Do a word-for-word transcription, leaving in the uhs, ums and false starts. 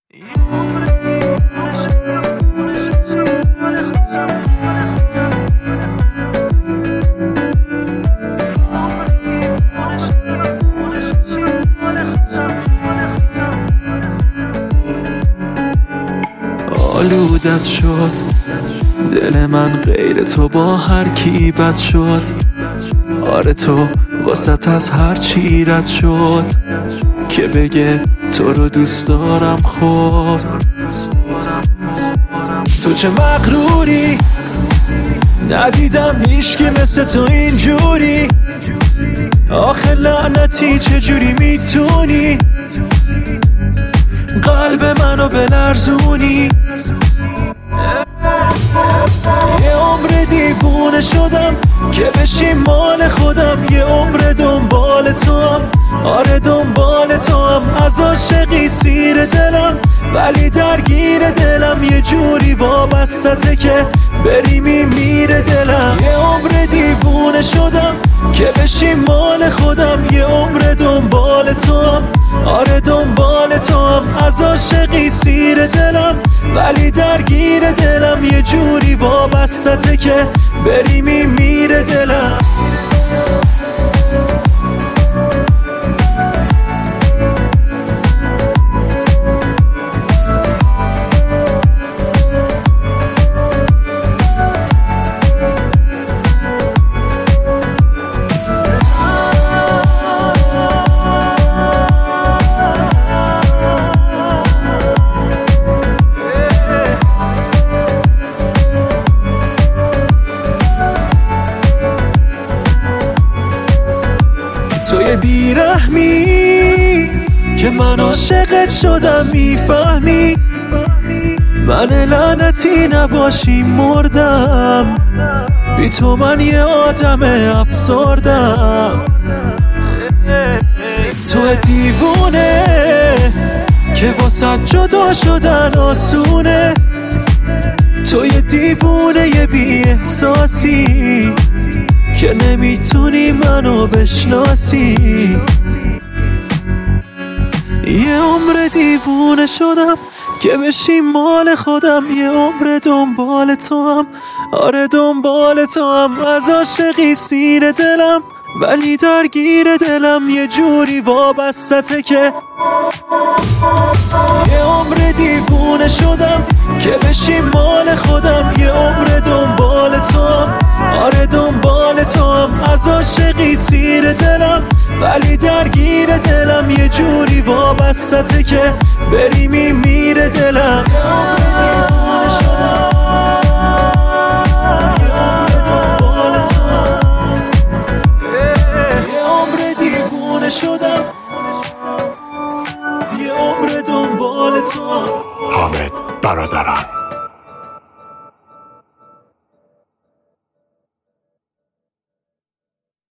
آلودت شد دل من، غیر تو با هر کی بد شد. آره تو واسط از هر چی رد شد که بگه تو رو دوست دارم. خود تو چه مغروری، ندیدم هیچکی مثل تو اینجوری. آخه لعنتی چجوری میتونی قلب منو بلرزونی؟ یه عمر دیوونه شدم که بشی مال خودم، یه عمر دنبال تو هم. آره دنبال تو هم، از عاشقی سیر دلم ولی درگیر دلم. یه جوری وابسته که بری میمیره دلم. یه عمر دیوونه شدم که بشی مال خودم، یه عمر دنبال تو هم. آره دنبال تو هم، از عاشقی سیر دلم ولی درگیر دلم. یه جوری وابسته که بری میمیره دلم. توی بیرحمی که من عاشقت شدم، میفهمی من لعنتی نباشی مردم. بی تو من یه آدم افسردم. تو دیوونه که واسه جدا شدن آسونه. تو یه دیوونه یه بی احساسی که نمیتونی منو بشناسی. یه عمر دیوونه شدم که بشی مال خودم، یه عمر دنبال تو هم. آره دنبال تو هم، از عاشقی سیر دلم ولی درگیر دلم. یه جوری وابسته که یه عمر دیوونه شدم که بشی مال خودم، یه عمر دنبال تو هم. آره دنبال تو هم، از عاشقی سیر دلم ولی درگیر دلم. یه جوری وابسته که بری میمیره دلم. یه عمر دنبال تو هم، یه عمر دیوونه شدم، یه عمر دنبال تو هم. حامد برادران.